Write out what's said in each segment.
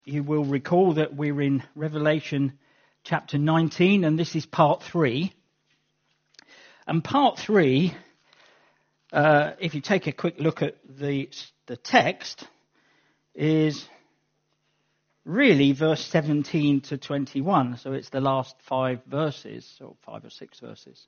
You will recall that we're in Revelation chapter 19, and this is part 3. And part 3, if you take a quick look at the text, is really verse 17 to 21. So it's the last 5 verses, or 5 or 6 verses.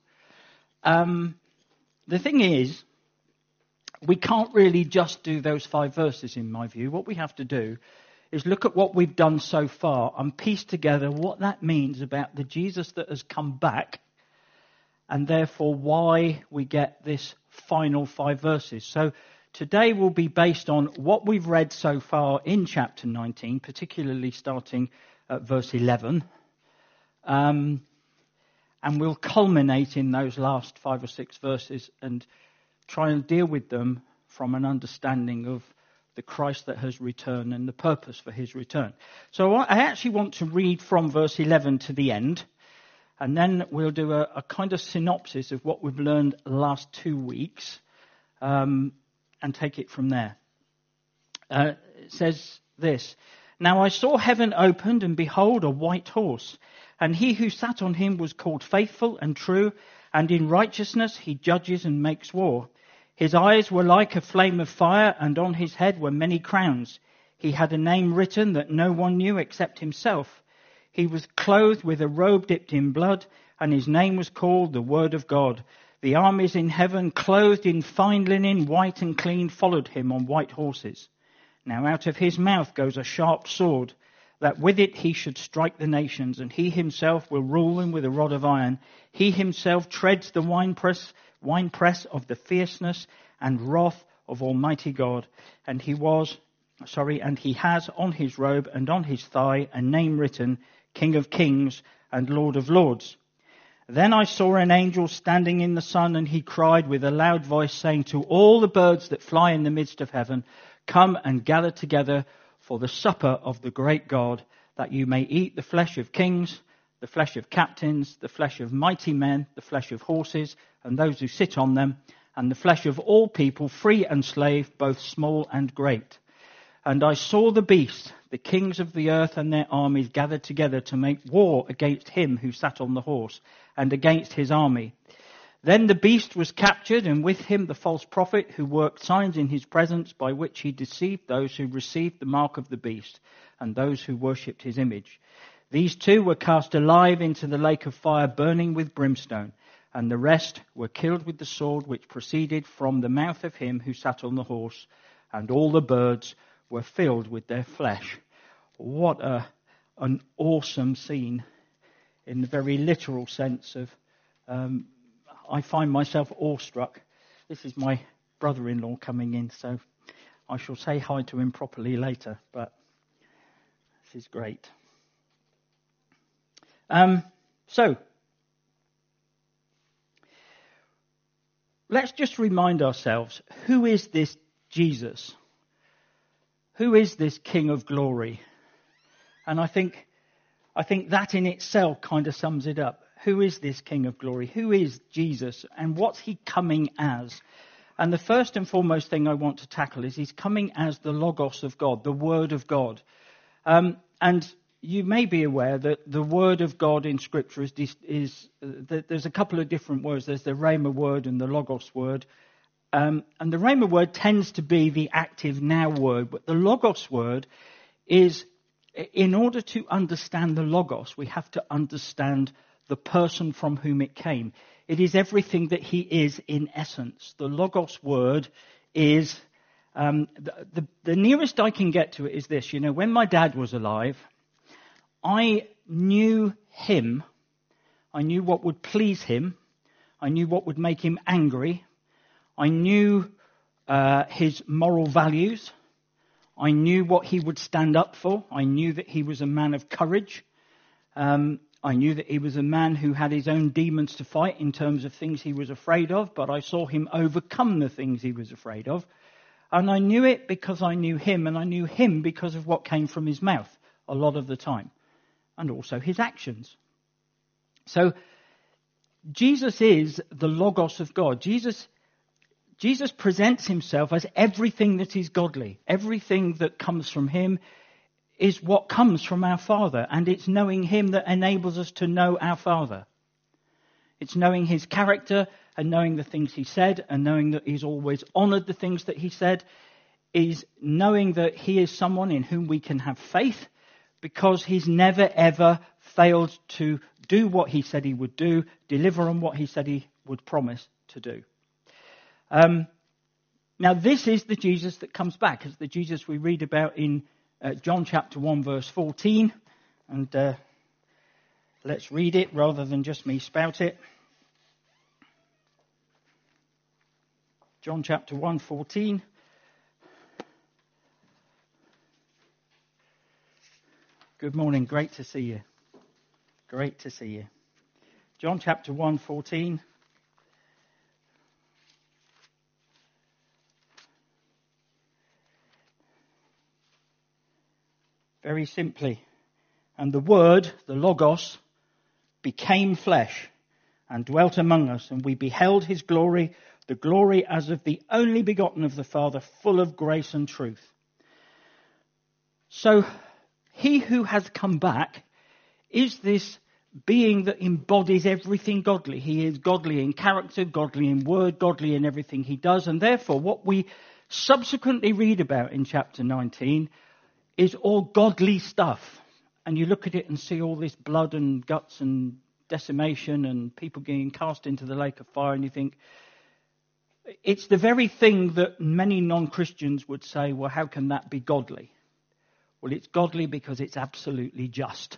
The thing is, we can't really just do those 5 verses, in my view. What we have to do is look at what we've done so far and piece together what that means about the Jesus that has come back, and therefore why we get this final 5 verses. So today will be based on what we've read so far in chapter 19, particularly starting at verse 11. And we'll culminate in those last 5 or 6 verses and try and deal with them from an understanding of the Christ that has returned and the purpose for his return. So I actually want to read from verse 11 to the end, and then we'll do a kind of synopsis of what we've learned the last 2 weeks, and take it from there. It says this: "Now I saw heaven opened, and behold, a white horse, and he who sat on him was called Faithful and True, and in righteousness he judges and makes war. His eyes were like a flame of fire, and on his head were many crowns. He had a name written that no one knew except himself. He was clothed with a robe dipped in blood, and his name was called the Word of God. The armies in heaven, clothed in fine linen, white and clean, followed him on white horses. Now out of his mouth goes a sharp sword, that with it he should strike the nations, and he himself will rule them with a rod of iron. He himself treads the winepress of the fierceness and wrath of Almighty God. And he has on his robe and on his thigh a name written, King of Kings and Lord of Lords. Then I saw an angel standing in the sun, and he cried with a loud voice, saying to all the birds that fly in the midst of heaven, Come and gather together for the supper of the great God, that you may eat the flesh of kings, the flesh of captains, the flesh of mighty men, the flesh of horses, and those who sit on them, and the flesh of all people, free and slave, both small and great. And I saw the beast, the kings of the earth and their armies gathered together to make war against him who sat on the horse, and against his army. Then the beast was captured, and with him the false prophet who worked signs in his presence, by which he deceived those who received the mark of the beast, and those who worshipped his image. These 2 were cast alive into the lake of fire, burning with brimstone, and the rest were killed with the sword which proceeded from the mouth of him who sat on the horse, and all the birds were filled with their flesh." What an awesome scene, in the very literal sense of, I find myself awestruck. This is my brother-in-law coming in, so I shall say hi to him properly later, but this is great. So, let's just remind ourselves, who is this Jesus? Who is this King of Glory? And I think that in itself kind of sums it up. Who is this King of Glory? Who is Jesus? And what's he coming as? And the first and foremost thing I want to tackle is he's coming as the Logos of God, the Word of God. And you may be aware that the Word of God in Scripture is there's a couple of different words. There's the Rhema word and the Logos word. And the Rhema word tends to be the active now word, but the Logos word is, in order to understand the Logos, we have to understand the person from whom it came. It is everything that he is in essence. The Logos word is, the nearest I can get to it is this. You know, when my dad was alive, I knew him. I knew what would please him. I knew what would make him angry. I knew his moral values. I knew what he would stand up for. I knew that he was a man of courage. I knew that he was a man who had his own demons to fight in terms of things he was afraid of, but I saw him overcome the things he was afraid of. And I knew it because I knew him, and I knew him because of what came from his mouth a lot of the time, and also his actions. So Jesus is the Logos of God. Jesus presents himself as everything that is godly, everything that comes from him is what comes from our Father, and it's knowing him that enables us to know our Father. It's knowing his character and knowing the things he said and knowing that he's always honoured the things that he said, is knowing that he is someone in whom we can have faith because he's never ever failed to do what he said he would do, deliver on what he said he would promise to do. Now this is the Jesus that comes back. It's the Jesus we read about in John chapter 1 verse 14. And let's read it rather than just me spout it. John chapter 1, 14. Good morning. Great to see you. Great to see you. John chapter 1, 14. Very simply. And the Word, the Logos, became flesh and dwelt among us, and we beheld his glory, the glory as of the only begotten of the Father, full of grace and truth. So, he who has come back is this being that embodies everything godly. He is godly in character, godly in word, godly in everything he does. And therefore, what we subsequently read about in chapter 19 is all godly stuff. And you look at it and see all this blood and guts and decimation and people getting cast into the lake of fire, and you think, it's the very thing that many non-Christians would say, well, how can that be godly? Well, it's godly because it's absolutely just.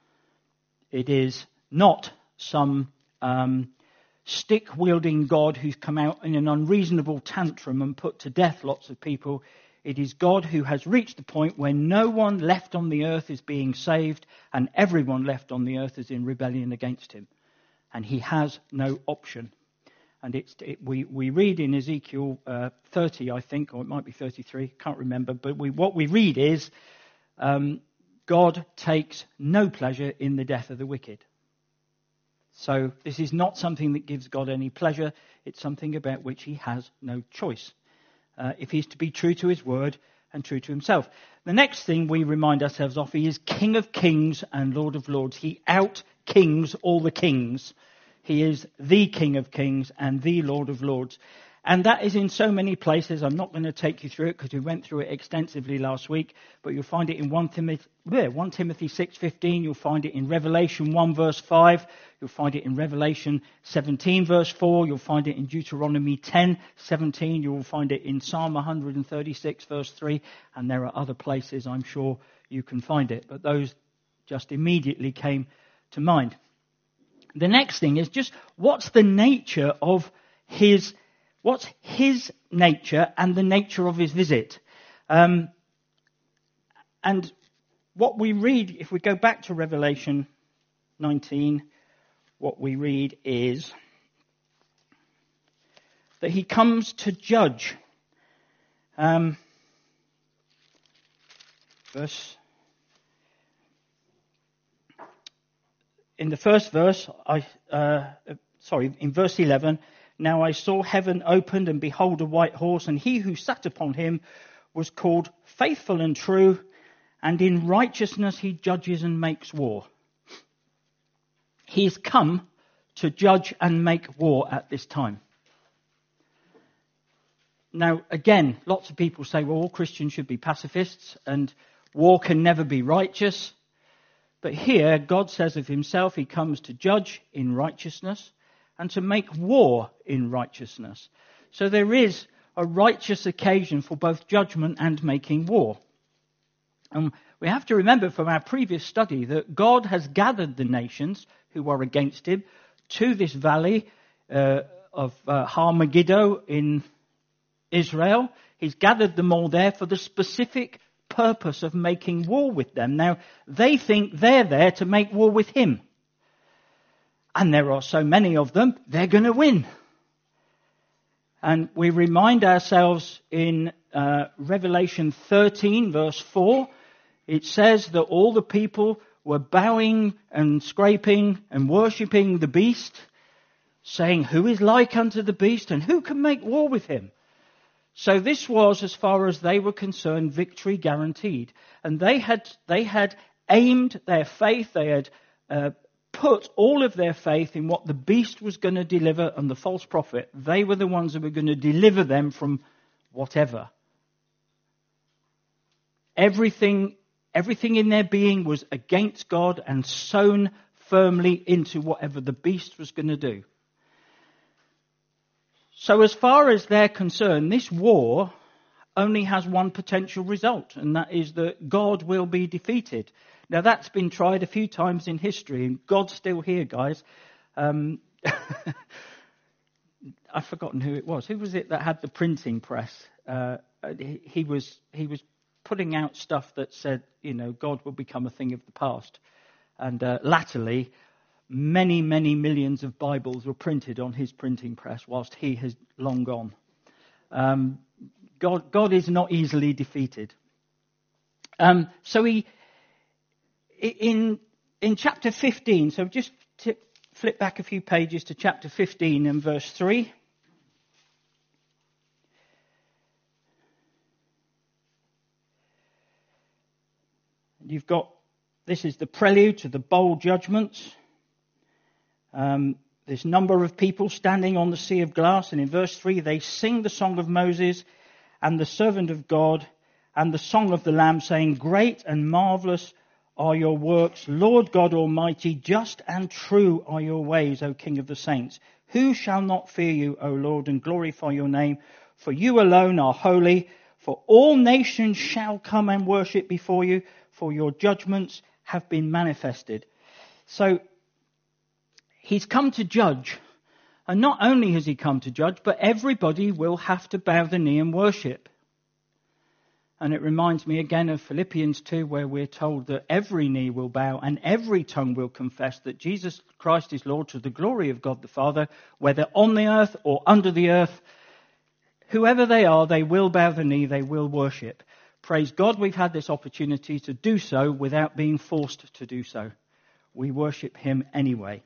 It is not some stick-wielding God who's come out in an unreasonable tantrum and put to death lots of people. It is God who has reached the point where no one left on the earth is being saved and everyone left on the earth is in rebellion against him. And he has no option. And we read in Ezekiel 30, I think, or it might be 33, can't remember. But what we read is God takes no pleasure in the death of the wicked. So this is not something that gives God any pleasure. It's something about which he has no choice. If he's to be true to his word and true to himself. The next thing we remind ourselves of, he is King of kings and Lord of lords. He out-kings all the kings. He is the King of kings and the Lord of lords. And that is in so many places. I'm not going to take you through it because we went through it extensively last week. But you'll find it in 1 Timothy 6:15. You'll find it in Revelation 1 verse 5. You'll find it in Revelation 17 verse 4. You'll find it in Deuteronomy 10:17. You will find it in Psalm 136 verse 3. And there are other places I'm sure you can find it. But those just immediately came to mind. The next thing is just what's the nature of what's his nature and the nature of his visit? And what we read, if we go back to Revelation 19, what we read is that he comes to judge. In the first verse, in verse 11, now I saw heaven opened, and behold a white horse, and he who sat upon him was called Faithful and True, and in righteousness he judges and makes war. He's come to judge and make war at this time. Now, again, lots of people say, well, all Christians should be pacifists, and war can never be righteous. But here, God says of himself, he comes to judge in righteousness and to make war in righteousness. So there is a righteous occasion for both judgment and making war. And we have to remember from our previous study that God has gathered the nations who are against him to this valley of Har Megiddo in Israel. He's gathered them all there for the specific purpose of making war with them. Now, they think they're there to make war with him. And there are so many of them, they're going to win. And we remind ourselves in Revelation 13, verse 4, it says that all the people were bowing and scraping and worshipping the beast, saying, who is like unto the beast and who can make war with him? So this was, as far as they were concerned, victory guaranteed. And they had aimed their faith, they had put all of their faith in what the beast was going to deliver and the false prophet. They were the ones who were going to deliver them from whatever. Everything in their being was against God and sewn firmly into whatever the beast was going to do. So as far as they're concerned, this war only has one potential result, and that is that God will be defeated. Now, that's been tried a few times in history, and God's still here, guys. I've forgotten who it was. Who was it that had the printing press? He was putting out stuff that said, God will become a thing of the past. And latterly, many, many millions of Bibles were printed on his printing press whilst he has long gone. God is not easily defeated. So in chapter 15, so just flip back a few pages to chapter 15 and verse 3. You've got, this is the prelude to the bowl judgments. This number of people standing on the sea of glass, and in verse 3 they sing the song of Moses and the servant of God and the song of the Lamb, saying, "Great and marvelous are your works, Lord God Almighty, just and true are your ways, O King of the saints. Who shall not fear you, O Lord, and glorify your name? For you alone are holy, for all nations shall come and worship before you, for your judgments have been manifested." So he's come to judge. And not only has he come to judge, but everybody will have to bow the knee and worship. And it reminds me again of Philippians 2, where we're told that every knee will bow and every tongue will confess that Jesus Christ is Lord, to the glory of God the Father, whether on the earth or under the earth. Whoever they are, they will bow the knee, they will worship. Praise God, we've had this opportunity to do so without being forced to do so. We worship him anyway.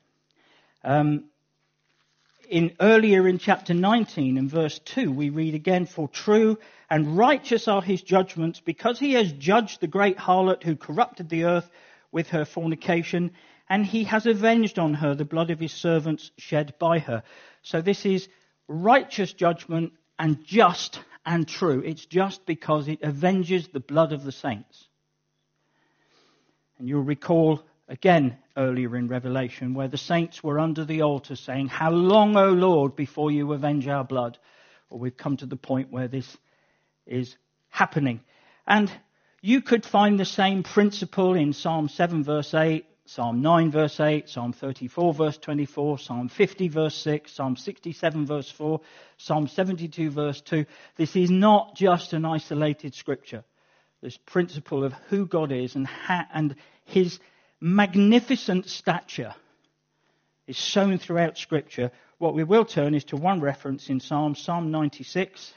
Earlier in chapter 19 and verse 2, we read again, "For true and righteous are his judgments, because he has judged the great harlot who corrupted the earth with her fornication, and he has avenged on her the blood of his servants shed by her." So this is righteous judgment and just and true. It's just because it avenges the blood of the saints. And you'll recall again earlier in Revelation where the saints were under the altar saying, "How long, O Lord, before you avenge our blood?" Well, we've come to the point where this is happening. And you could find the same principle in Psalm 7 verse 8, Psalm 9 verse 8, Psalm 34 verse 24, Psalm 50 verse 6, Psalm 67 verse 4, Psalm 72 verse 2. This is not just an isolated scripture. This principle of who God is and his magnificent stature is shown throughout Scripture. What we will turn is to one reference in Psalm 96.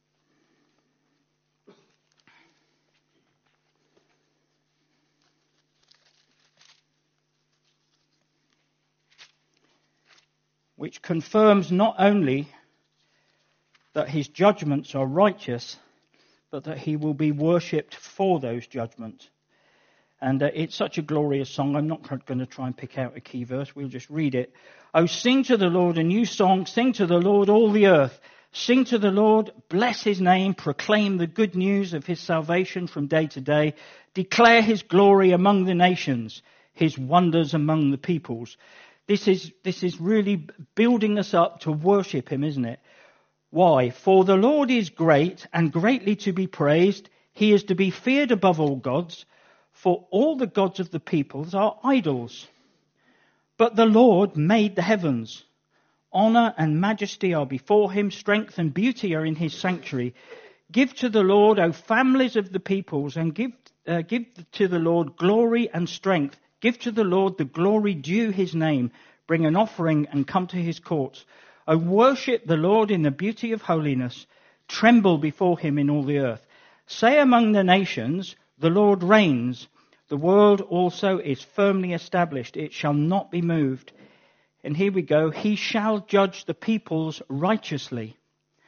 Which confirms not only that his judgments are righteous, but that he will be worshipped for those judgments. And it's such a glorious song. I'm not going to try and pick out a key verse. We'll just read it. "Oh, sing to the Lord a new song. Sing to the Lord, all the earth. Sing to the Lord, bless his name. Proclaim the good news of his salvation from day to day. Declare his glory among the nations, his wonders among the peoples." This is really building us up to worship him, isn't it? Why? "For the Lord is great and greatly to be praised. He is to be feared above all gods. For all the gods of the peoples are idols. But the Lord made the heavens. Honor and majesty are before him. Strength and beauty are in his sanctuary. Give to the Lord, O families of the peoples, and give to the Lord glory and strength. Give to the Lord the glory due his name. Bring an offering and come to his courts. O worship the Lord in the beauty of holiness. Tremble before him in all the earth. Say among the nations, the Lord reigns. The world also is firmly established. It shall not be moved. And here we go. He shall judge the peoples righteously.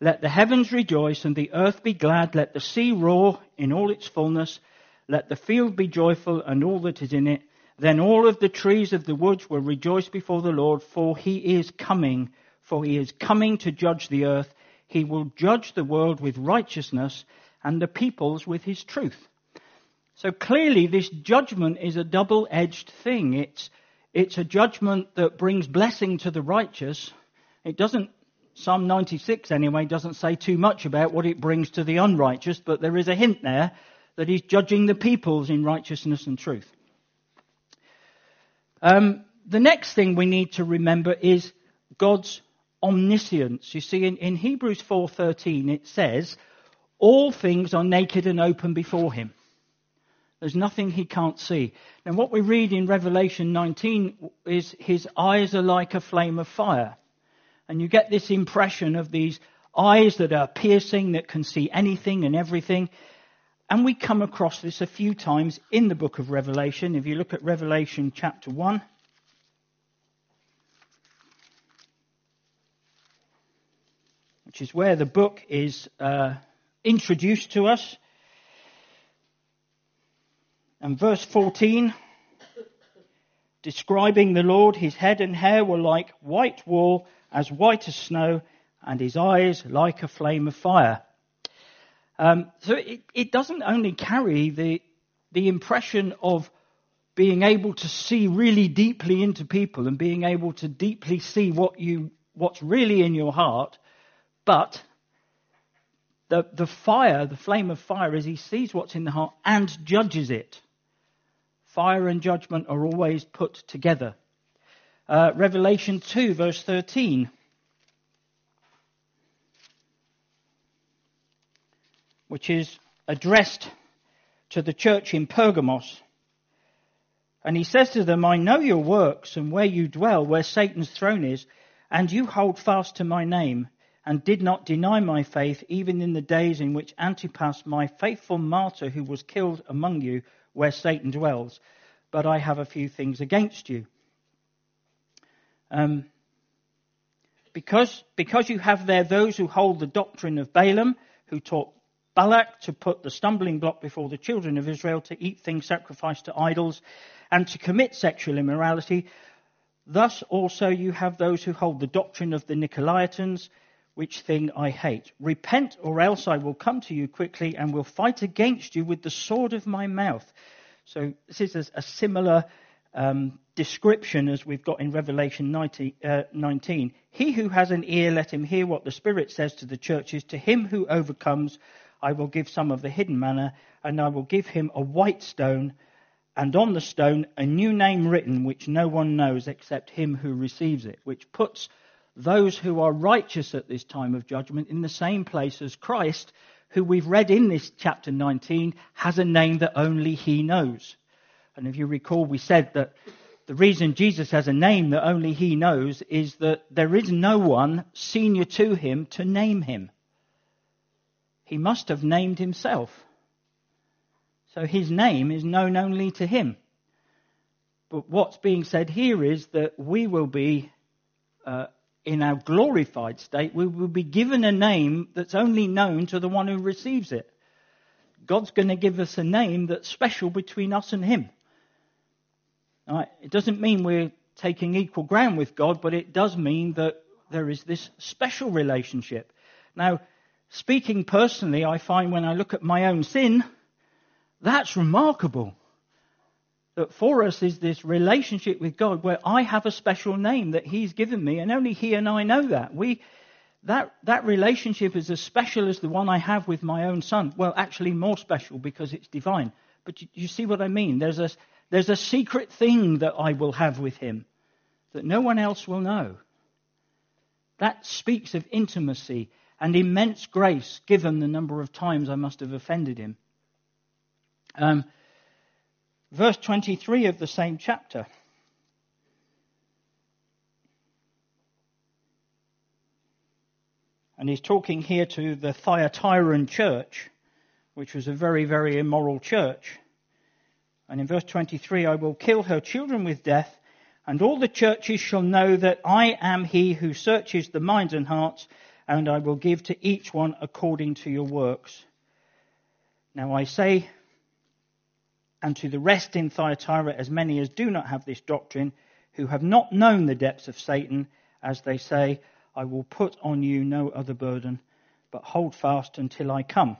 Let the heavens rejoice and the earth be glad. Let the sea roar in all its fullness. Let the field be joyful and all that is in it. Then all of the trees of the woods will rejoice before the Lord, for he is coming to judge the earth. He will judge the world with righteousness and the peoples with his truth. So clearly this judgment is a double-edged thing. It's a judgment that brings blessing to the righteous. It doesn't, Psalm 96 anyway, doesn't say too much about what it brings to the unrighteous, but there is a hint there that he's judging the peoples in righteousness and truth. The next thing we need to remember is God's omniscience. You see, in Hebrews 4:13 it says, all things are naked and open before him. There's nothing he can't see. Now what we read in Revelation 19 is his eyes are like a flame of fire. And you get this impression of these eyes that are piercing, that can see anything and everything. And we come across this a few times in the book of Revelation. If you look at Revelation chapter 1, which is where the book is introduced to us. And verse 14, describing the Lord, his head and hair were like white wool, as white as snow, and his eyes like a flame of fire. So it doesn't only carry the impression of being able to see really deeply into people and being able to deeply see what's really in your heart, but the fire, the flame of fire, is he sees what's in the heart and judges it. Fire and judgment are always put together. Revelation 2, verse 13. Which is addressed to the church in Pergamos. And he says to them, I know your works and where you dwell, where Satan's throne is, and you hold fast to my name, and did not deny my faith, even in the days in which Antipas, my faithful martyr, who was killed among you, where Satan dwells. But I have a few things against you. Because you have there those who hold the doctrine of Balaam, who taught Balak to put the stumbling block before the children of Israel, to eat things sacrificed to idols, and to commit sexual immorality. Thus also you have those who hold the doctrine of the Nicolaitans, which thing I hate. Repent, or else I will come to you quickly and will fight against you with the sword of my mouth. So this is a similar description as we've got in Revelation 19. He who has an ear, let him hear what the Spirit says to the churches. To him who overcomes, I will give some of the hidden manna, and I will give him a white stone, and on the stone a new name written, which no one knows except him who receives it, which puts those who are righteous at this time of judgment in the same place as Christ, who we've read in this chapter 19, has a name that only he knows. And if you recall, we said that the reason Jesus has a name that only he knows is that there is no one senior to him to name him. He must have named himself. So his name is known only to him. But what's being said here is that we will be, in our glorified state, we will be given a name that's only known to the one who receives it. God's going to give us a name that's special between us and him. All right, it doesn't mean we're taking equal ground with God, but it does mean that there is this special relationship. Now, speaking personally, I find when I look at my own sin, that's remarkable. That for us is this relationship with God where I have a special name that he's given me, and only he and I know that. That relationship is as special as the one I have with my own son. Well, actually more special because it's divine. But you see what I mean? There's a secret thing that I will have with him that no one else will know. That speaks of intimacy and immense grace given the number of times I must have offended him. Verse 23 of the same chapter. And he's talking here to the Thyatiran church, which was a very, very immoral church. And in verse 23, I will kill her children with death, and all the churches shall know that I am he who searches the minds and hearts, and I will give to each one according to your works. Now I say, and to the rest in Thyatira, as many as do not have this doctrine, who have not known the depths of Satan, as they say, I will put on you no other burden, but hold fast until I come.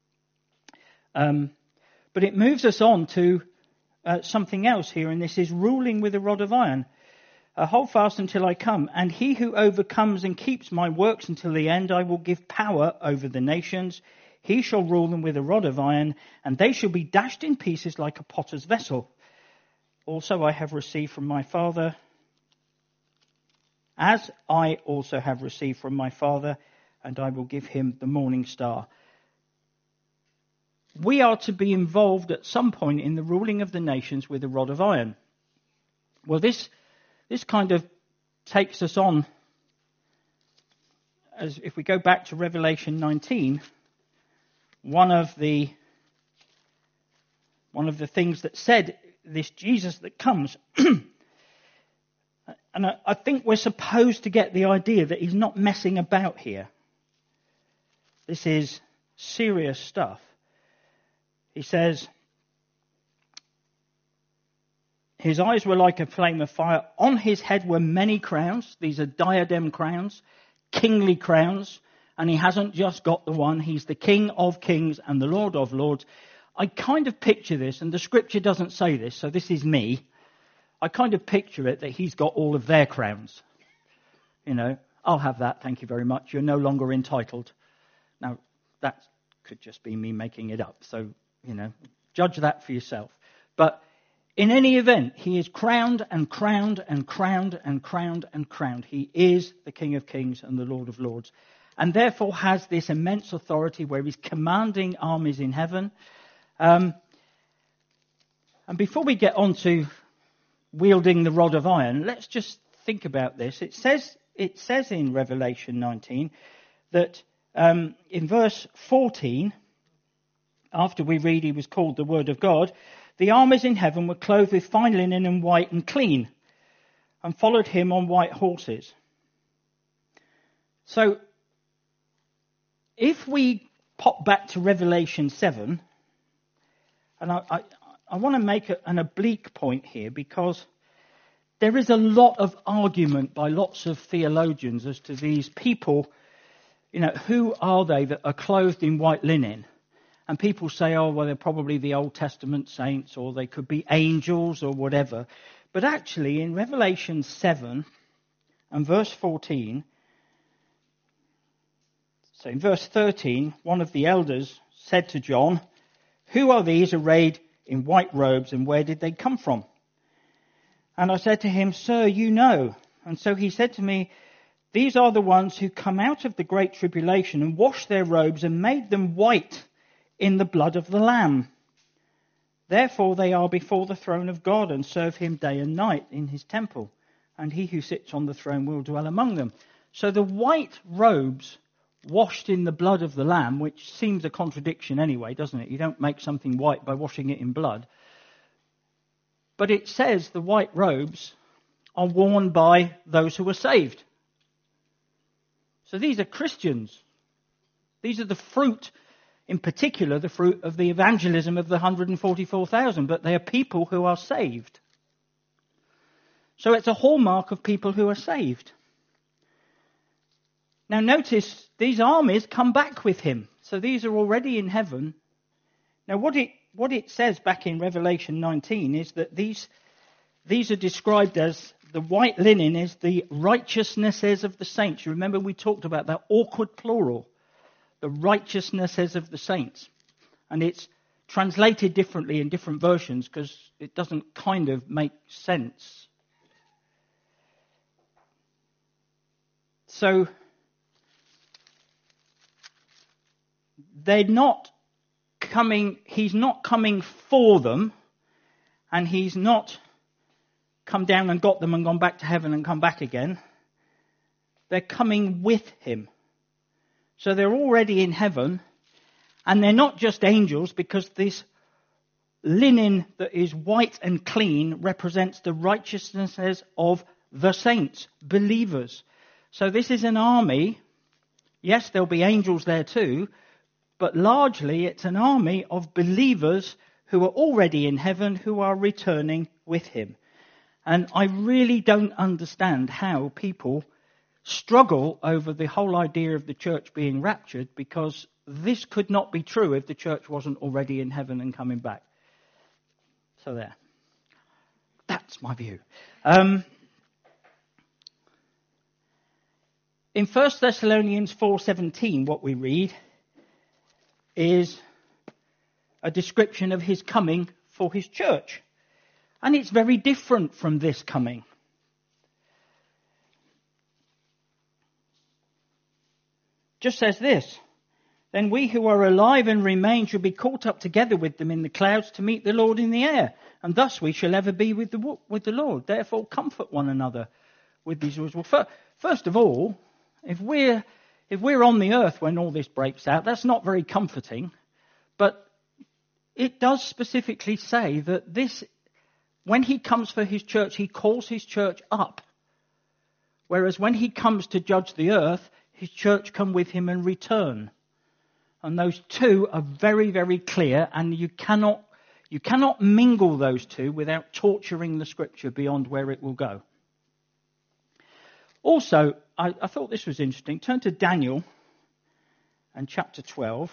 But it moves us on to something else here, and this is ruling with a rod of iron. Hold fast until I come, and he who overcomes and keeps my works until the end, I will give power over the nations. He shall rule them with a rod of iron, and they shall be dashed in pieces like a potter's vessel. Also I have received from my Father, as I also have received from my Father, and I will give him the morning star. We are to be involved at some point in the ruling of the nations with a rod of iron. Well, this kind of takes us on, as if we go back to Revelation 19, one of the things that said, this Jesus that comes, and I think we're supposed to get the idea that he's not messing about here. This is serious stuff. He says, his eyes were like a flame of fire. On his head were many crowns. These are diadem crowns, kingly crowns. And he hasn't just got the one. He's the King of kings and the Lord of lords. I kind of picture this, and the scripture doesn't say this, so this is me. I kind of picture it that he's got all of their crowns. You know, I'll have that, thank you very much. You're no longer entitled. Now, that could just be me making it up. So, you know, judge that for yourself. But in any event, he is crowned and crowned and crowned and crowned and crowned. He is the King of kings and the Lord of lords. And therefore has this immense authority where he's commanding armies in heaven. And before we get on to wielding the rod of iron, let's just think about this. It says in Revelation 19 that in verse 14, after we read he was called the Word of God, the armies in heaven were clothed with fine linen and white and clean, and followed him on white horses. So, if we pop back to Revelation 7, and I want to make an oblique point here, because there is a lot of argument by lots of theologians as to these people, you know, who are they that are clothed in white linen? And people say, oh, well, they're probably the Old Testament saints, or they could be angels or whatever. But actually, in Revelation 7 and verse 14, so in verse 13, one of the elders said to John, who are these arrayed in white robes, and where did they come from? And I said to him, sir, you know. And so he said to me, these are the ones who come out of the great tribulation and washed their robes and made them white in the blood of the Lamb. Therefore they are before the throne of God and serve him day and night in his temple. And he who sits on the throne will dwell among them. So the white robes washed in the blood of the Lamb, which seems a contradiction anyway, doesn't it? You don't make something white by washing it in blood. But it says the white robes are worn by those who are saved. So these are Christians. These are the fruit, in particular, the fruit of the evangelism of the 144,000. But they are people who are saved. So it's a hallmark of people who are saved. Now notice, these armies come back with him. So these are already in heaven. Now what it says back in Revelation 19 is that these are described as, the white linen is the righteousnesses of the saints. You remember we talked about that awkward plural, the righteousnesses of the saints. And it's translated differently in different versions because it doesn't kind of make sense. So they're not coming, he's not coming for them, and he's not come down and got them and gone back to heaven and come back again. They're coming with him. So they're already in heaven, and they're not just angels, because this linen that is white and clean represents the righteousnesses of the saints, believers. So this is an army. Yes, there'll be angels there too, but largely it's an army of believers who are already in heaven who are returning with him. And I really don't understand how people struggle over the whole idea of the church being raptured, because this could not be true if the church wasn't already in heaven and coming back. So there. That's my view. In 1 Thessalonians 4:17, what we read is a description of his coming for his church. And it's very different from this coming. Just says this: then we who are alive and remain shall be caught up together with them in the clouds to meet the Lord in the air. And thus we shall ever be with the Lord. Therefore comfort one another with these words. Well, first of all, if we're on the earth when all this breaks out, that's not very comforting. But it does specifically say that when he comes for his church, he calls his church up. Whereas when he comes to judge the earth, his church come with him and return. And those two are very, very clear, and you cannot mingle those two without torturing the scripture beyond where it will go. Also, I thought this was interesting. Turn to Daniel and chapter 12.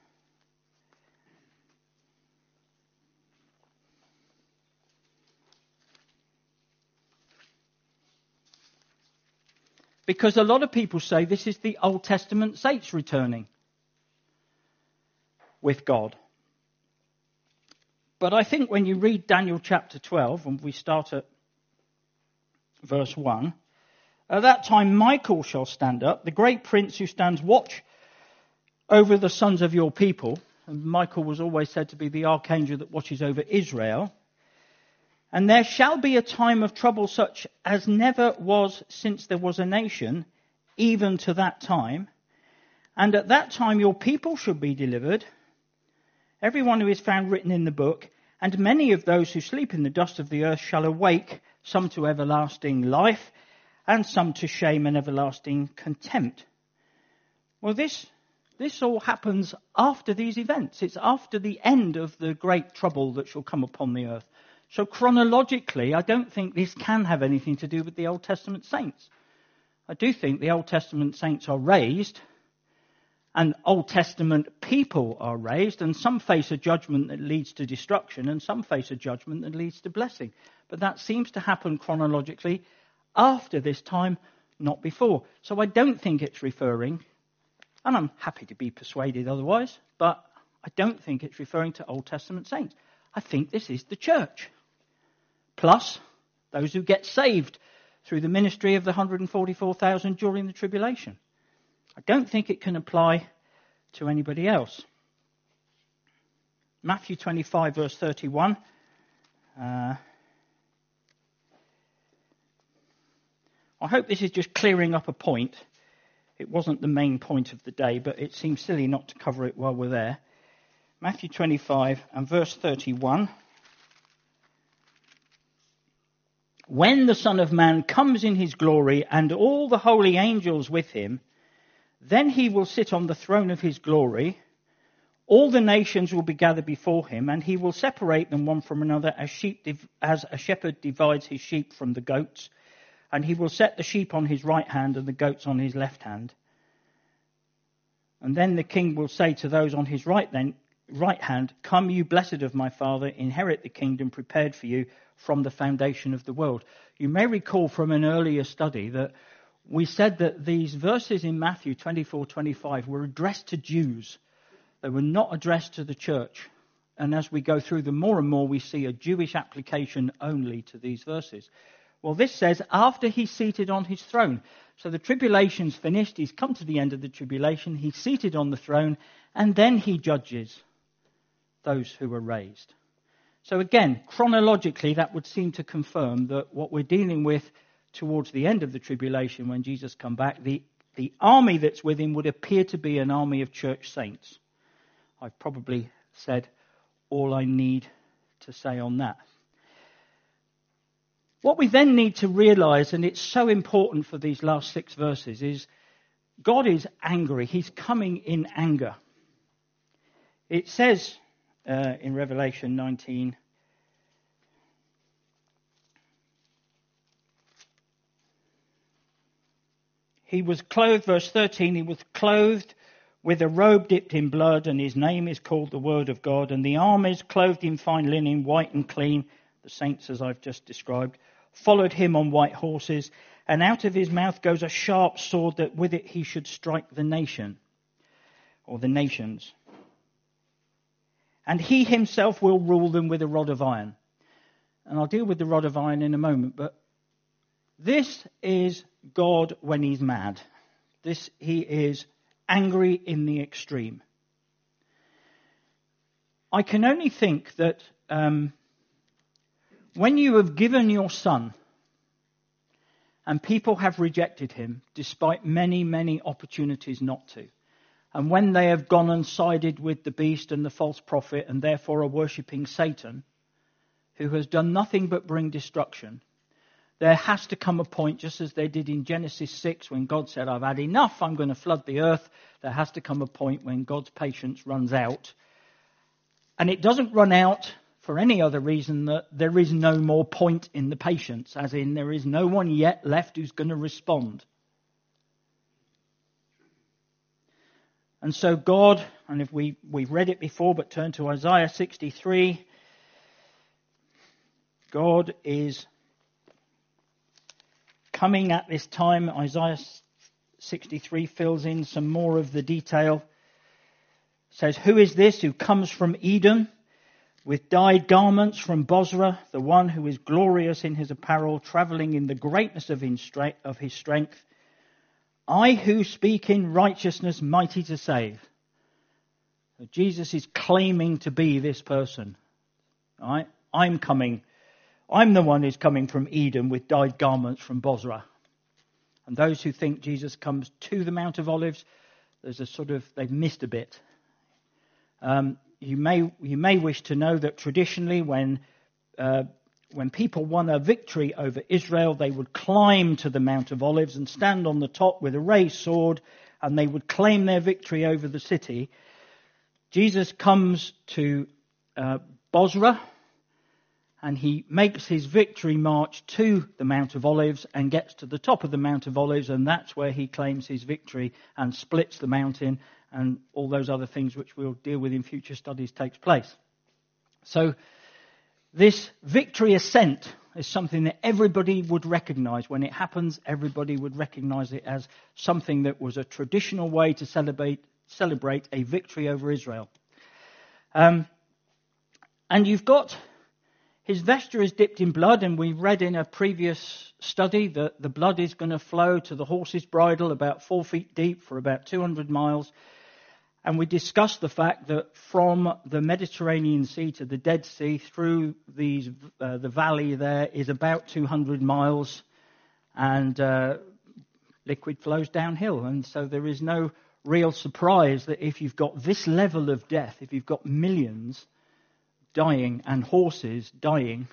Because a lot of people say this is the Old Testament saints returning with God. But I think when you read Daniel chapter 12, and we start at verse 1, at that time Michael shall stand up, the great prince who stands watch over the sons of your people. And Michael was always said to be the archangel that watches over Israel. And there shall be a time of trouble such as never was since there was a nation, even to that time. And at that time your people shall be delivered, everyone who is found written in the book, and many of those who sleep in the dust of the earth shall awake, some to everlasting life, and some to shame and everlasting contempt. Well, this all happens after these events. It's after the end of the great trouble that shall come upon the earth. So chronologically, I don't think this can have anything to do with the Old Testament saints. I do think the Old Testament saints are raised, and Old Testament people are raised, and some face a judgment that leads to destruction, and some face a judgment that leads to blessing. But that seems to happen chronologically after this time, not before. So I don't think it's referring, and I'm happy to be persuaded otherwise, but I don't think it's referring to Old Testament saints. I think this is the church. Plus those who get saved through the ministry of the 144,000 during the tribulation. I don't think it can apply to anybody else. Matthew 25 verse 31. I hope this is just clearing up a point. It wasn't the main point of the day, but it seems silly not to cover it while we're there. Matthew 25 and verse 31. When the Son of Man comes in his glory and all the holy angels with him, then he will sit on the throne of his glory. All the nations will be gathered before him, and he will separate them one from another as a shepherd divides his sheep from the goats. And he will set the sheep on his right hand and the goats on his left hand. And then the king will say to those on his right hand, come you blessed of my Father, inherit the kingdom prepared for you from the foundation of the world. You may recall from an earlier study that we said that these verses in Matthew 24-25 were addressed to Jews. They were not addressed to the church. And as we go through them more and more, we see a Jewish application only to these verses. Well, this says after he's seated on his throne. So the tribulation's finished. He's come to the end of the tribulation. He's seated on the throne. And then he judges those who were raised. So again, chronologically, that would seem to confirm that what we're dealing with towards the end of the tribulation, when Jesus come back, the army that's with him would appear to be an army of church saints. I've probably said all I need to say on that. What we then need to realize, and it's so important for these last 6 verses, is God is angry. He's coming in anger. It says in Revelation 19, he was clothed, verse 13, he was clothed with a robe dipped in blood, and his name is called the Word of God. And the armies, clothed in fine linen, white and clean, the saints as I've just described, followed him on white horses. And out of his mouth goes a sharp sword, that with it he should strike the nation, or the nations. And he himself will rule them with a rod of iron. And I'll deal with the rod of iron in a moment, but this is God when he's mad. He is angry in the extreme. I can only think that when you have given your son and people have rejected him despite many, many opportunities not to, and when they have gone and sided with the beast and the false prophet and therefore are worshipping Satan, who has done nothing but bring destruction, there has to come a point, just as they did in Genesis 6, when God said, I've had enough, I'm going to flood the earth. There has to come a point when God's patience runs out. And it doesn't run out for any other reason that there is no more point in the patience, as in there is no one yet left who's going to respond. And so God, and if we've read it before, but turn to Isaiah 63, God is coming at this time. Isaiah 63 fills in some more of the detail. It says, who is this who comes from Edom with dyed garments from Bozrah, the one who is glorious in his apparel, travelling in the greatness of his strength? I who speak in righteousness, mighty to save. So Jesus is claiming to be this person. All right? I'm the one who's coming from Edom with dyed garments from Bozrah. And those who think Jesus comes to the Mount of Olives, they've missed a bit. You may wish to know that traditionally when people won a victory over Israel, they would climb to the Mount of Olives and stand on the top with a raised sword, and they would claim their victory over the city. Jesus comes to Bozrah, and he makes his victory march to the Mount of Olives and gets to the top of the Mount of Olives, and that's where he claims his victory and splits the mountain, and all those other things which we'll deal with in future studies takes place. So this victory ascent is something that everybody would recognize. When it happens, everybody would recognize it as something that was a traditional way to celebrate a victory over Israel. And you've got his vesture is dipped in blood, and we read in a previous study that the blood is going to flow to the horse's bridle about 4 feet deep for about 200 miles. And we discussed the fact that from the Mediterranean Sea to the Dead Sea through the valley there is about 200 miles, and liquid flows downhill. And so there is no real surprise that if you've got this level of death, if you've got millions dying and horses dying,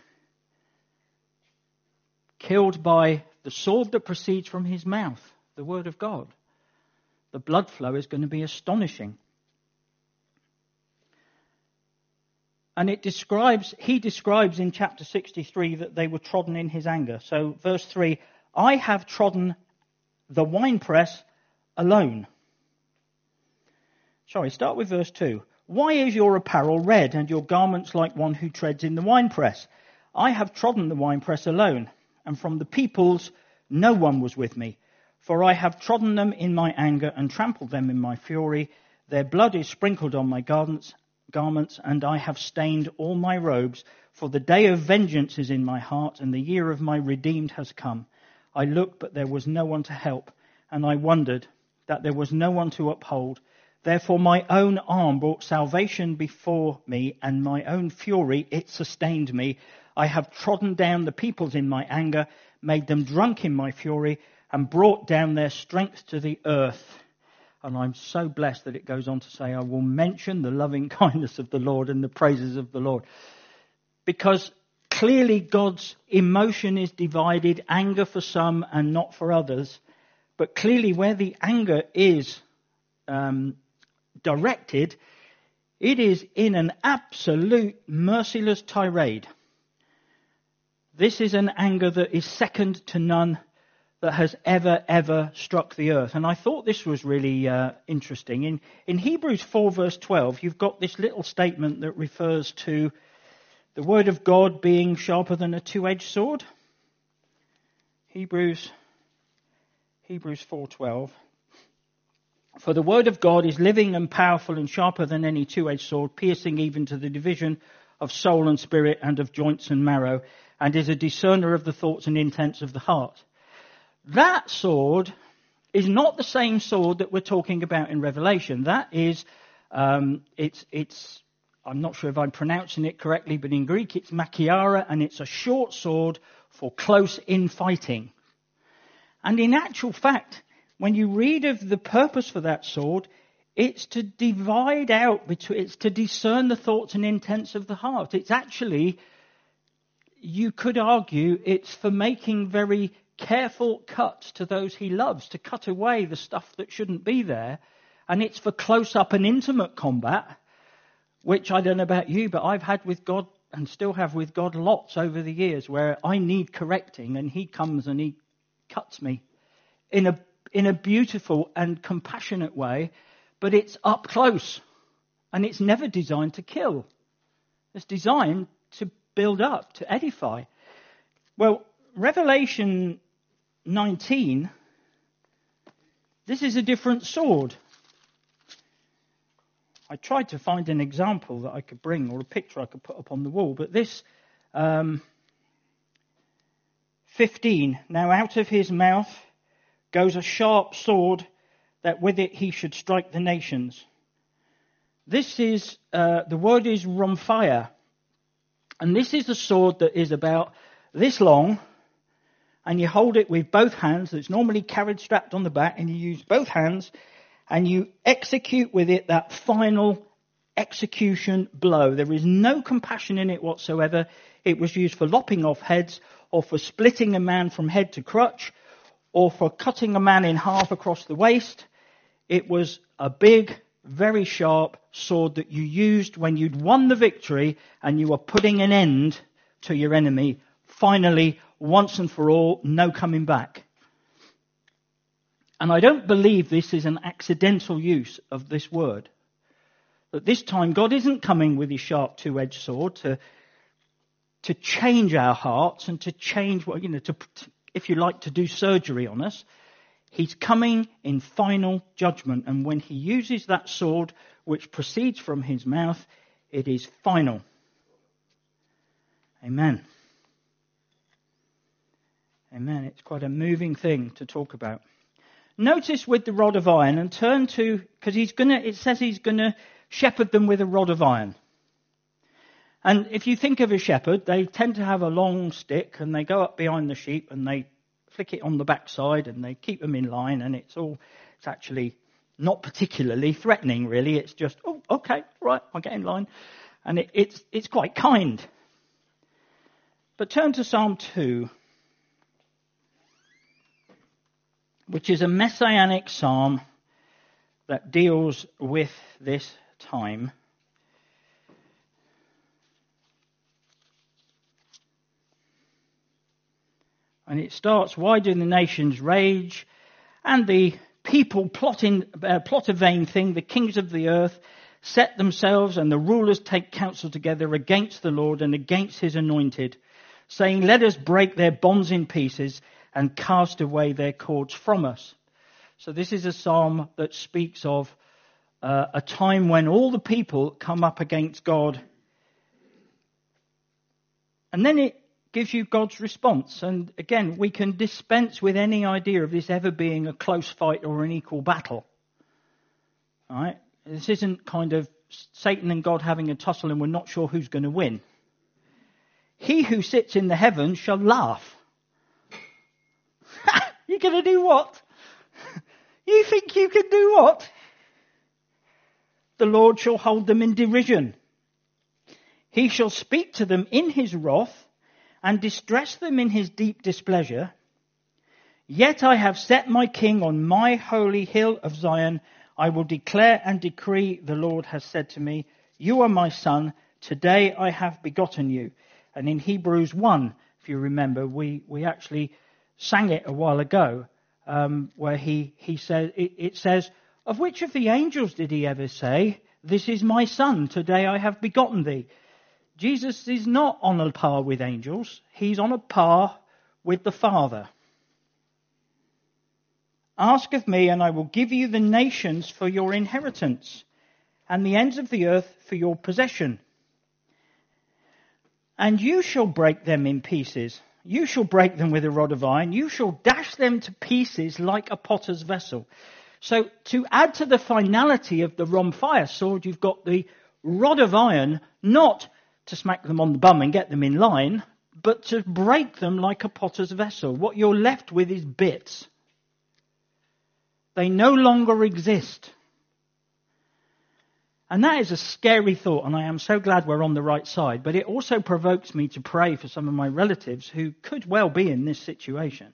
killed by the sword that proceeds from his mouth, the word of God, the blood flow is going to be astonishing. And he describes in chapter 63 that they were trodden in his anger. So verse 3, I have trodden the winepress alone. Start with verse 2. Why is your apparel red and your garments like one who treads in the winepress? I have trodden the winepress alone, and from the peoples no one was with me. For I have trodden them in my anger and trampled them in my fury. Their blood is sprinkled on my garments, and I have stained all my robes. For the day of vengeance is in my heart, and the year of my redeemed has come. I looked, but there was no one to help, and I wondered that there was no one to uphold. Therefore my own arm brought salvation before me, and my own fury, it sustained me. I have trodden down the peoples in my anger, made them drunk in my fury, and brought down their strength to the earth. And I'm so blessed that it goes on to say, I will mention the loving kindness of the Lord and the praises of the Lord. Because clearly God's emotion is divided, anger for some and not for others. But clearly where the anger is directed, it is in an absolute merciless tirade. This is an anger that is second to none that has ever struck the earth. And I thought this was really interesting. In Hebrews 4 verse 12, you've got this little statement that refers to the word of God being sharper than a two-edged sword. Hebrews 4:12. For the word of God is living and powerful and sharper than any two-edged sword, piercing even to the division of soul and spirit and of joints and marrow, and is a discerner of the thoughts and intents of the heart. That sword is not the same sword that we're talking about in Revelation. That is, it's I'm not sure if I'm pronouncing it correctly, but in Greek it's machiara, and it's a short sword for close infighting. And in actual fact, when you read of the purpose for that sword, it's to divide out between, it's to discern the thoughts and intents of the heart. It's actually, you could argue, it's for making very careful cuts to those he loves, to cut away the stuff that shouldn't be there. And it's for close-up and intimate combat, which I don't know about you, but I've had with God and still have with God lots over the years where I need correcting and he comes and he cuts me in a beautiful and compassionate way, but it's up close and it's never designed to kill. It's designed to build up, to edify. Well, Revelation 19, this is a different sword. I tried to find an example that I could bring or a picture I could put up on the wall, but this 15, now out of his mouth goes a sharp sword, that with it he should strike the nations. This is, the word is rhomphaia, and this is a sword that is about this long, and you hold it with both hands. It's normally carried strapped on the back, and you use both hands, and you execute with it that final execution blow. There is no compassion in it whatsoever. It was used for lopping off heads, or for splitting a man from head to crutch, or for cutting a man in half across the waist. It was a big, very sharp sword that you used when you'd won the victory and you were putting an end to your enemy. Finally, once and for all, no coming back. And I don't believe this is an accidental use of this word. That this time God isn't coming with his sharp two-edged sword to change our hearts and to change, if you like, to do surgery on us. He's coming in final judgment. And when he uses that sword, which proceeds from his mouth, it is final. Amen. Amen. It's quite a moving thing to talk about. Notice with the rod of iron, and turn to, because it says he's going to shepherd them with a rod of iron. And if you think of a shepherd, they tend to have a long stick and they go up behind the sheep and they flick it on the backside and they keep them in line, and it's actually not particularly threatening really. It's just, oh, okay, right, I'll get in line. And it's quite kind. But turn to Psalm 2, which is a messianic psalm that deals with this time. And it starts, why do the nations rage, and the people plot a vain thing? The kings of the earth set themselves, and the rulers take counsel together against the Lord and against his anointed, saying, let us break their bonds in pieces and cast away their cords from us. So this is a psalm that speaks of a time when all the people come up against God. And then it gives you God's response. And again, we can dispense with any idea of this ever being a close fight or an equal battle. All right? This isn't kind of Satan and God having a tussle and we're not sure who's going to win. He who sits in the heavens shall laugh. You're going to do what? You think you can do what? The Lord shall hold them in derision. He shall speak to them in his wrath and distress them in his deep displeasure. Yet I have set my king on my holy hill of Zion. I will declare and decree, the Lord has said to me, you are my son. Today I have begotten you. And in Hebrews 1, if you remember, we actually sang it a while ago, where it says, of which of the angels did he ever say, this is my son, today I have begotten thee? Jesus is not on a par with angels. He's on a par with the Father. Ask of me, and I will give you the nations for your inheritance, and the ends of the earth for your possession. And you shall break them in pieces. You shall break them with a rod of iron. You shall dash them to pieces like a potter's vessel. So to add to the finality of the Rhomphaia sword, you've got the rod of iron, not to smack them on the bum and get them in line, but to break them like a potter's vessel. What you're left with is bits. They no longer exist. And that is a scary thought, and I am so glad we're on the right side. But it also provokes me to pray for some of my relatives who could well be in this situation.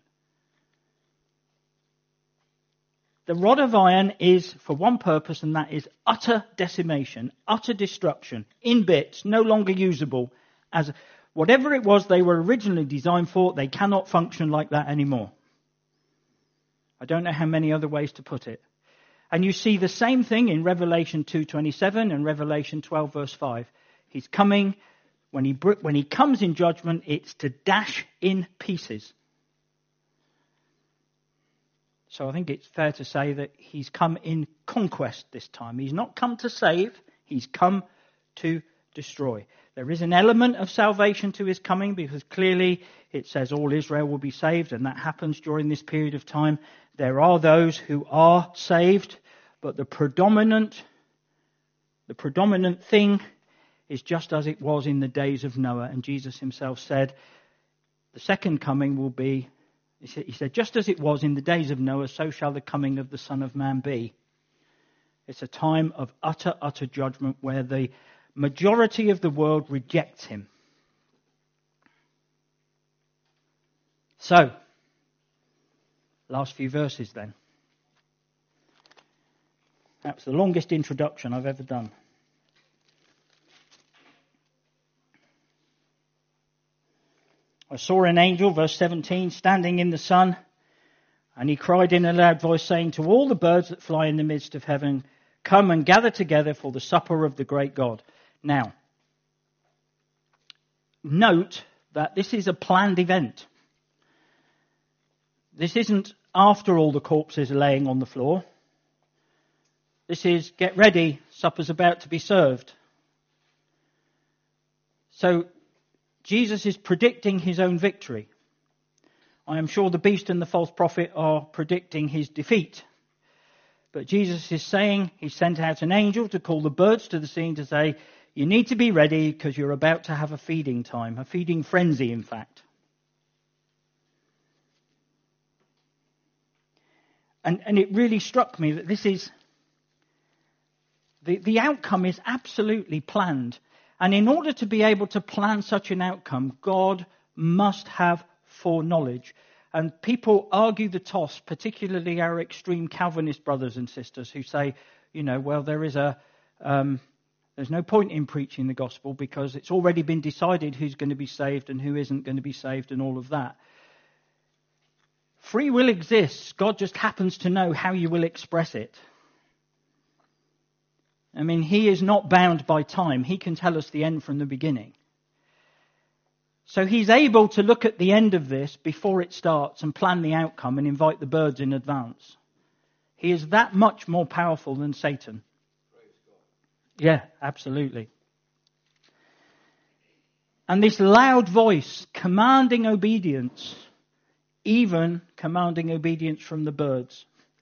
The rod of iron is for one purpose, and that is utter decimation, utter destruction, in bits, no longer usable. As whatever it was they were originally designed for, they cannot function like that anymore. I don't know how many other ways to put it. And you see the same thing in Revelation 2:27 and Revelation 12 verse 5. He's coming, when he comes in judgment, it's to dash in pieces. So I think it's fair to say that he's come in conquest this time. He's not come to save, he's come to destroy. There is an element of salvation to his coming, because clearly it says all Israel will be saved, and that happens during this period of time. There are those who are saved, but the predominant thing is just as it was in the days of Noah. And Jesus himself said, the second coming will be, he said, just as it was in the days of Noah, so shall the coming of the Son of Man be. It's a time of utter judgment where the majority of the world rejects him. So, last few verses then. That's the longest introduction I've ever done. I saw an angel, verse 17, standing in the sun, and he cried in a loud voice, saying to all the birds that fly in the midst of heaven, come and gather together for the supper of the great God. Now, note that this is a planned event. This isn't after all the corpses are laying on the floor. This is, get ready, supper's about to be served. So, Jesus is predicting his own victory. I am sure the beast and the false prophet are predicting his defeat. But Jesus is saying he sent out an angel to call the birds to the scene to say, you need to be ready because you're about to have a feeding time, a feeding frenzy, in fact. And it really struck me that this is, the outcome is absolutely planned. And in order to be able to plan such an outcome, God must have foreknowledge. And people argue the toss, particularly our extreme Calvinist brothers and sisters who say, well, there's no point in preaching the gospel because it's already been decided who's going to be saved and who isn't going to be saved and all of that. Free will exists. God just happens to know how you will express it. I mean, he is not bound by time. He can tell us the end from the beginning. So he's able to look at the end of this before it starts and plan the outcome and invite the birds in advance. He is that much more powerful than Satan. Yeah, absolutely. And this loud voice commanding obedience, even commanding obedience from the birds.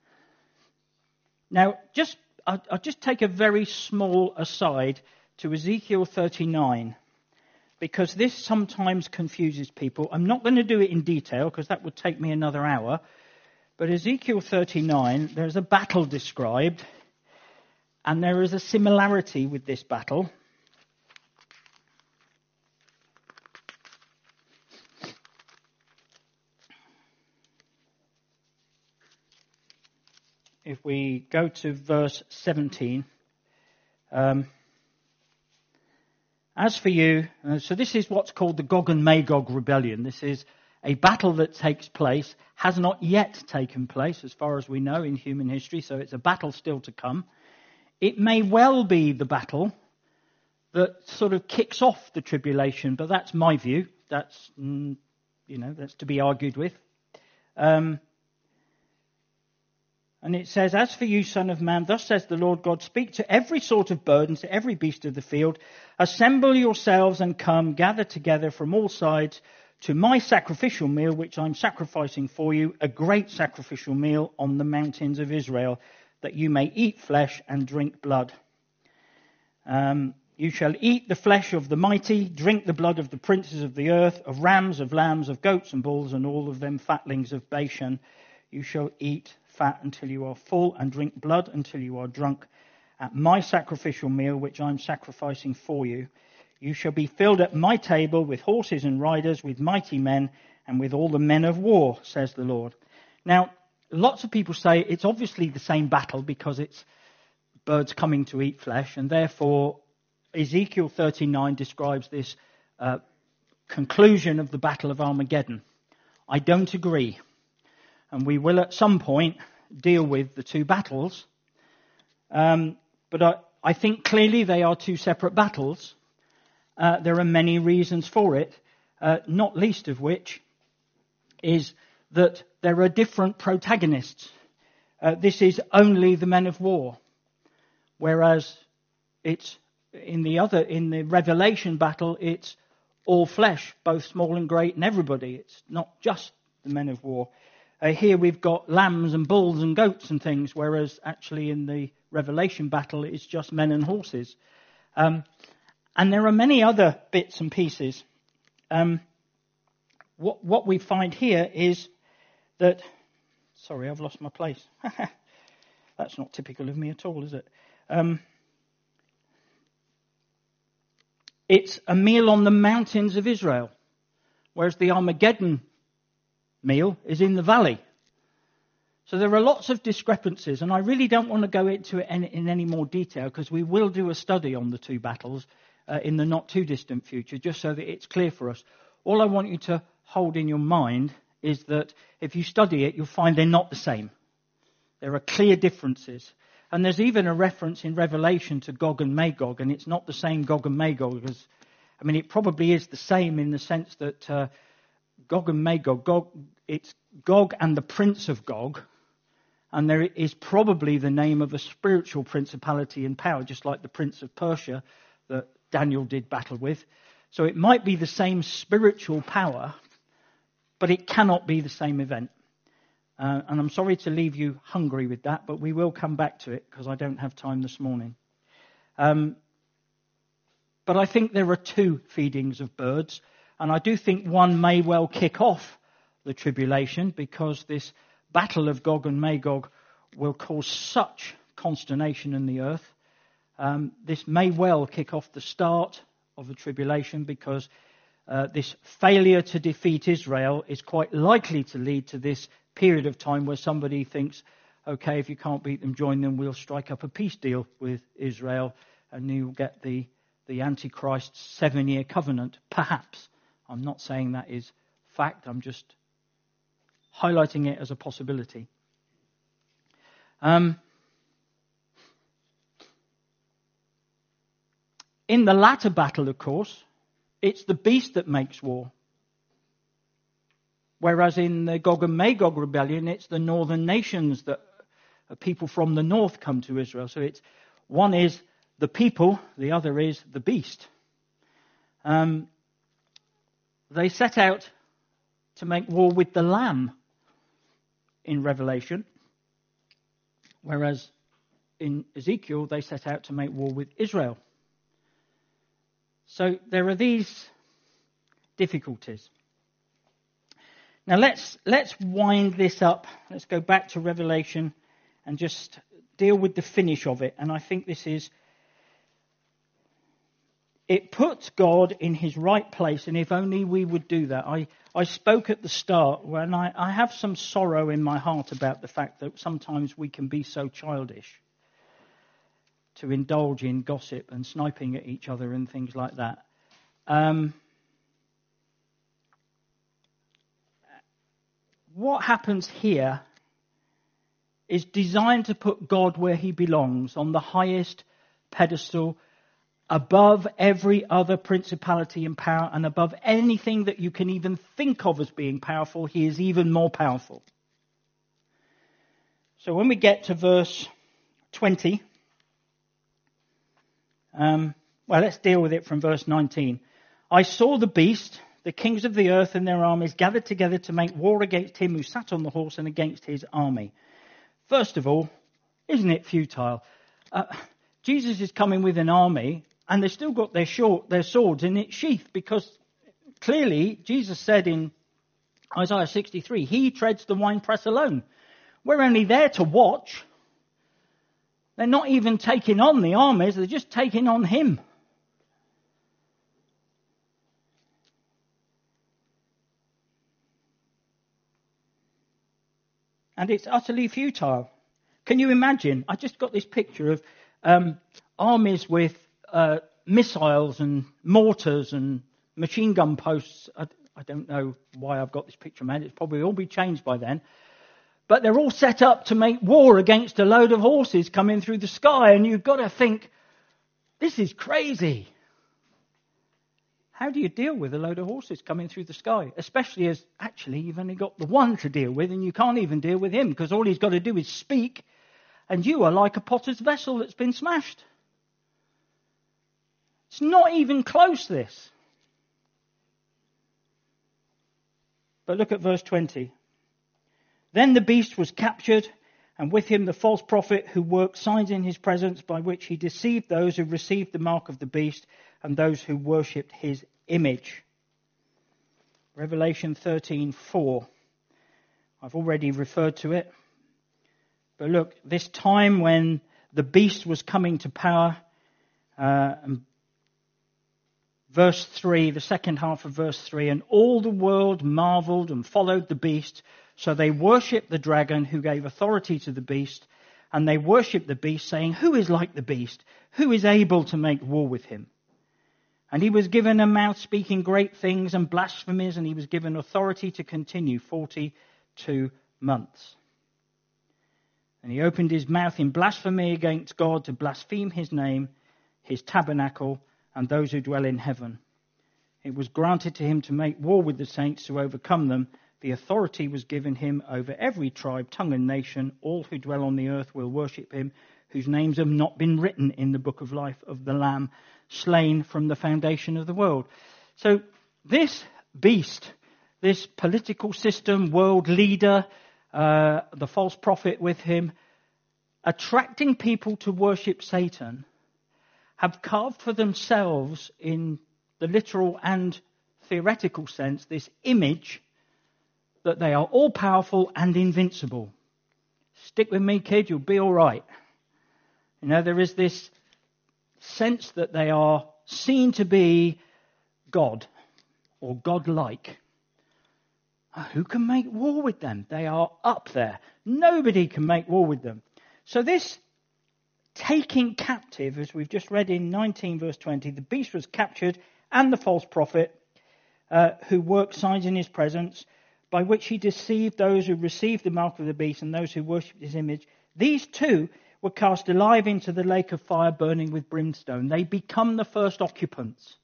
Now, I'll just take a very small aside to Ezekiel 39, because this sometimes confuses people. I'm not going to do it in detail because that would take me another hour. But Ezekiel 39, there's a battle described, and there is a similarity with this battle. if we go to verse 17. As for you, so this is what's called the Gog and Magog rebellion. This is a battle that takes place, has not yet taken place as far as we know in human history, so it's a battle still to come. It may well be the battle that sort of kicks off the tribulation, but that's my view. That's, that's to be argued with. And it says, as for you, son of man, thus says the Lord God, speak to every sort of bird and to every beast of the field. Assemble yourselves and come, gather together from all sides to my sacrificial meal, which I'm sacrificing for you, a great sacrificial meal on the mountains of Israel, that you may eat flesh and drink blood. You shall eat the flesh of the mighty, drink the blood of the princes of the earth, of rams, of lambs, of goats and bulls, and all of them fatlings of Bashan. You shall eat fat until you are full, and drink blood until you are drunk. At my sacrificial meal, which I am sacrificing for you, you shall be filled at my table with horses and riders, with mighty men, and with all the men of war, says the Lord. Now, lots of people say it's obviously the same battle because it's birds coming to eat flesh, and therefore Ezekiel 39 describes this conclusion of the Battle of Armageddon. I don't agree. And we will at some point deal with the two battles. But I think clearly they are two separate battles. There are many reasons for it, not least of which is that there are different protagonists. This is only the men of war, whereas it's in the Revelation battle, it's all flesh, both small and great, and everybody. It's not just the men of war. Here we've got lambs and bulls and goats and things, whereas actually in the Revelation battle it's just men and horses. And there are many other bits and pieces. What we find here is that... Sorry, I've lost my place. That's not typical of me at all, is it? It's a meal on the mountains of Israel, whereas the Armageddon meal is in the valley. So there are lots of discrepancies, and I really don't want to go into it in any more detail because we will do a study on the two battles in the not too distant future, just so that it's clear for us. All I want you to hold in your mind is that if you study it, you'll find they're not the same. There are clear differences. And there's even a reference in Revelation to Gog and Magog, and it's not the same Gog and Magog as, it probably is the same in the sense that Gog and Magog, it's Gog and the prince of Gog, and there is probably the name of a spiritual principality and power, just like the prince of Persia that Daniel did battle with. So it might be the same spiritual power, but it cannot be the same event. And I'm sorry to leave you hungry with that, but we will come back to it because I don't have time this morning. But I think there are two feedings of birds, and I do think one may well kick off the tribulation because this battle of Gog and Magog will cause such consternation in the earth. This may well kick off the start of the tribulation because this failure to defeat Israel is quite likely to lead to this period of time where somebody thinks, okay, if you can't beat them, join them, we'll strike up a peace deal with Israel and you'll get the Antichrist's 7-year covenant, perhaps. I'm not saying that is fact, I'm just highlighting it as a possibility. In the latter battle, of course, it's the beast that makes war. Whereas in the Gog and Magog rebellion, it's the northern nations that people from the north come to Israel. So it's one is the people, the other is the beast. They set out to make war with the Lamb in Revelation, whereas in Ezekiel they set out to make war with Israel. So there are these difficulties. Now let's wind this up. Let's go back to Revelation and just deal with the finish of it. And I think it puts God in his right place. And if only we would do that. I I spoke at the start when I have some sorrow in my heart about the fact that sometimes we can be so childish to indulge in gossip and sniping at each other and things like that. What happens here is designed to put God where he belongs, on the highest pedestal, above every other principality and power, and above anything that you can even think of as being powerful. He is even more powerful. So when we get to verse 20, let's deal with it from verse 19. I saw the beast, the kings of the earth and their armies gathered together to make war against him who sat on the horse and against his army. First of all, isn't it futile? Jesus is coming with an army, and they've still got their swords in its sheath, because clearly Jesus said in Isaiah 63, he treads the winepress alone. We're only there to watch. They're not even taking on the armies, they're just taking on him. And it's utterly futile. Can you imagine? I just got this picture of armies with missiles and mortars and machine gun posts. I don't know why I've got this picture, man. It's probably all be changed by then. But they're all set up to make war against a load of horses coming through the sky. And you've got to think, this is crazy. How do you deal with a load of horses coming through the sky? Especially as actually you've only got the one to deal with, and you can't even deal with him, because all he's got to do is speak, and you are like a potter's vessel that's been smashed. It's not even close, this. But look at verse 20. Then the beast was captured, and with him the false prophet who worked signs in his presence, by which he deceived those who received the mark of the beast and those who worshipped his image. Revelation 13:4. I've already referred to it. But look, this time when the beast was coming to power, verse 3, the second half of verse 3, and all the world marveled and followed the beast, so they worshipped the dragon who gave authority to the beast, and they worshipped the beast, saying, who is like the beast? Who is able to make war with him? And he was given a mouth speaking great things and blasphemies, and he was given authority to continue 42 months. And he opened his mouth in blasphemy against God, to blaspheme his name, his tabernacle, and those who dwell in heaven. It was granted to him to make war with the saints, to overcome them. The authority was given him over every tribe, tongue, and nation. All who dwell on the earth will worship him, whose names have not been written in the book of life of the Lamb, slain from the foundation of the world. So this beast, this political system, world leader, the false prophet with him, attracting people to worship Satan, have carved for themselves, in the literal and theoretical sense, this image that they are all-powerful and invincible. Stick with me, kid, you'll be all right. You know, there is this sense that they are seen to be God or godlike. Who can make war with them? They are up there. Nobody can make war with them. So this taking captive, as we've just read in 19 verse 20, the beast was captured, and the false prophet who worked signs in his presence, by which he deceived those who received the mark of the beast and those who worshipped his image. These two were cast alive into the lake of fire burning with brimstone. They become the first occupants.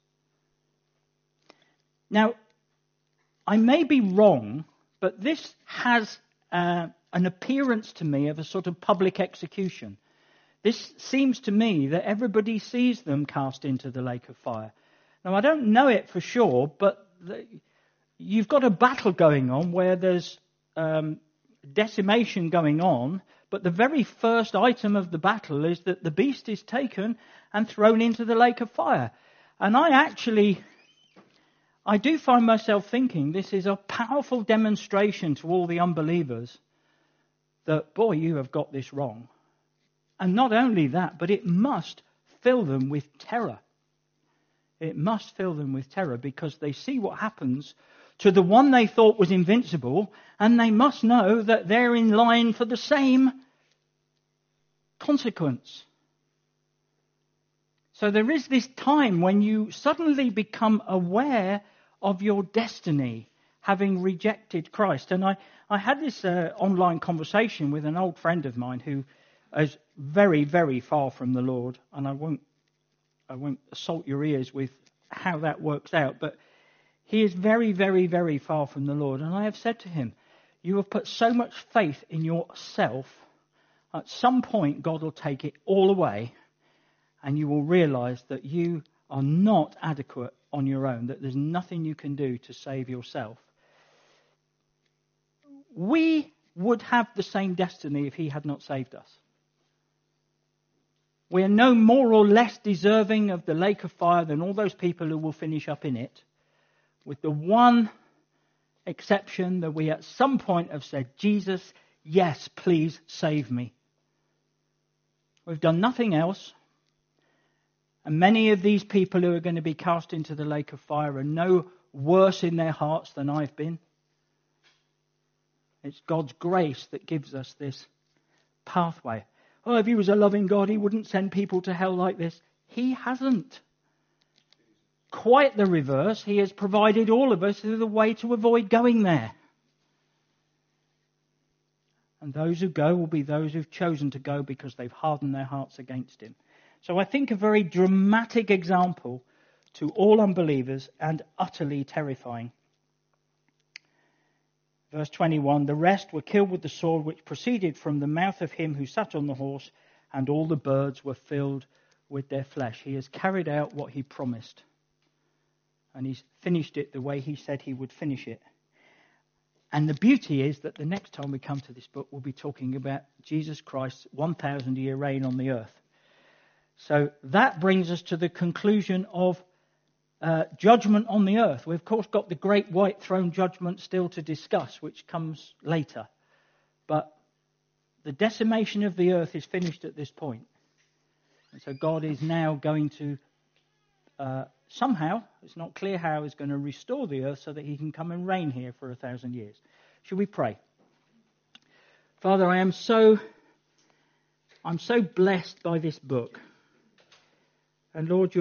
Now, I may be wrong, but this has an appearance to me of a sort of public execution. This seems to me that everybody sees them cast into the lake of fire. Now, I don't know it for sure, but you've got a battle going on where there's decimation going on, but the very first item of the battle is that the beast is taken and thrown into the lake of fire. And I do find myself thinking this is a powerful demonstration to all the unbelievers that, boy, you have got this wrong. And not only that, but it must fill them with terror. It must fill them with terror, because they see what happens to the one they thought was invincible, and they must know that they're in line for the same consequence. So there is this time when you suddenly become aware of your destiny, having rejected Christ. And I had this online conversation with an old friend of mine who is very, very far from the Lord, and I won't assault your ears with how that works out, but he is very, very, very far from the Lord. And I have said to him, you have put so much faith in yourself, at some point God will take it all away, and you will realize that you are not adequate on your own, that there's nothing you can do to save yourself. We would have the same destiny if he had not saved us. We are no more or less deserving of the lake of fire than all those people who will finish up in it, with the one exception that we at some point have said, Jesus, yes, please save me. We've done nothing else. And many of these people who are going to be cast into the lake of fire are no worse in their hearts than I've been. It's God's grace that gives us this pathway. Oh, if he was a loving God, he wouldn't send people to hell like this. He hasn't. Quite the reverse. He has provided all of us with a way to avoid going there. And those who go will be those who've chosen to go because they've hardened their hearts against him. So I think a very dramatic example to all unbelievers and utterly terrifying. Verse 21, the rest were killed with the sword which proceeded from the mouth of him who sat on the horse, and all the birds were filled with their flesh. He has carried out what he promised. And he's finished it the way he said he would finish it. And the beauty is that the next time we come to this book, we'll be talking about Jesus Christ's 1,000-year reign on the earth. So that brings us to the conclusion of judgment on the earth. We've, of course, got the great white throne judgment still to discuss, which comes later. But the decimation of the earth is finished at this point. And so God is now going to somehow, it's not clear how, is going to restore the earth so that he can come and reign here for 1,000 years. Should we pray? Father, I'm so blessed by this book. And Lord,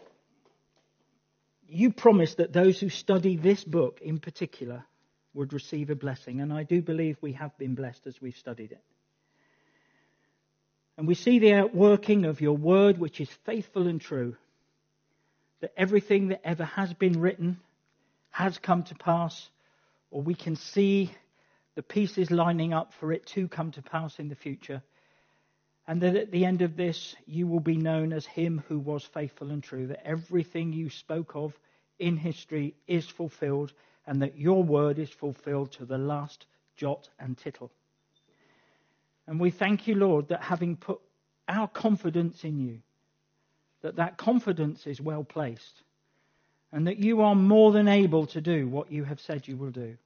you promised that those who study this book in particular would receive a blessing. And I do believe we have been blessed as we've studied it. And we see the outworking of your word, which is faithful and true. That everything that ever has been written has come to pass, or we can see the pieces lining up for it to come to pass in the future. And that at the end of this, you will be known as him who was faithful and true. That everything you spoke of in history is fulfilled, and that your word is fulfilled to the last jot and tittle. And we thank you, Lord, that having put our confidence in you, that confidence is well placed, and that you are more than able to do what you have said you will do.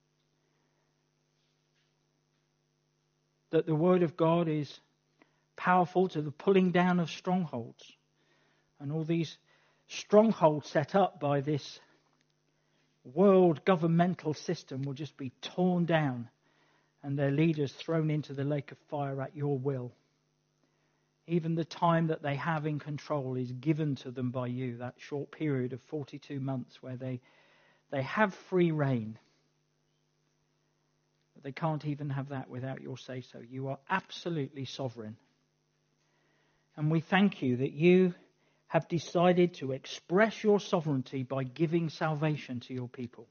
That the word of God is powerful to the pulling down of strongholds. And all these strongholds set up by this world governmental system will just be torn down and their leaders thrown into the lake of fire at your will. Even the time that they have in control is given to them by you, that short period of 42 months where they have free reign. But they can't even have that without your say-so. You are absolutely sovereign. And we thank you that you have decided to express your sovereignty by giving salvation to your people.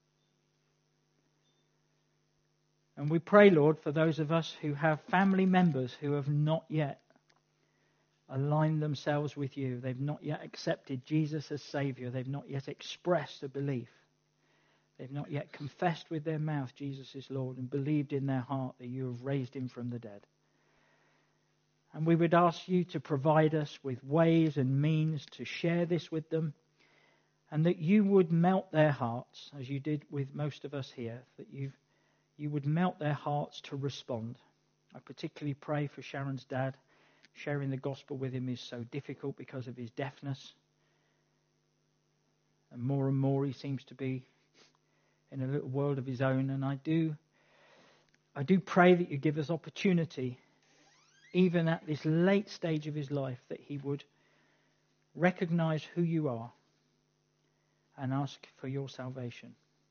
And we pray, Lord, for those of us who have family members who have not yet aligned themselves with you. They've not yet accepted Jesus as Saviour. They've not yet expressed a belief. They've not yet confessed with their mouth Jesus is Lord and believed in their heart that you have raised him from the dead. And we would ask you to provide us with ways and means to share this with them, and that you would melt their hearts, as you did with most of us here, that you would melt their hearts to respond. I particularly pray for Sharon's dad. Sharing the gospel with him is so difficult because of his deafness. And more he seems to be in a little world of his own. And I do pray that you give us opportunity, even at this late stage of his life, that he would recognize who you are and ask for your salvation.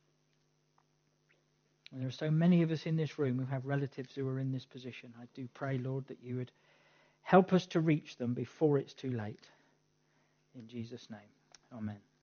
And there are so many of us in this room who have relatives who are in this position. I do pray, Lord, that you would help us to reach them before it's too late. In Jesus' name, amen.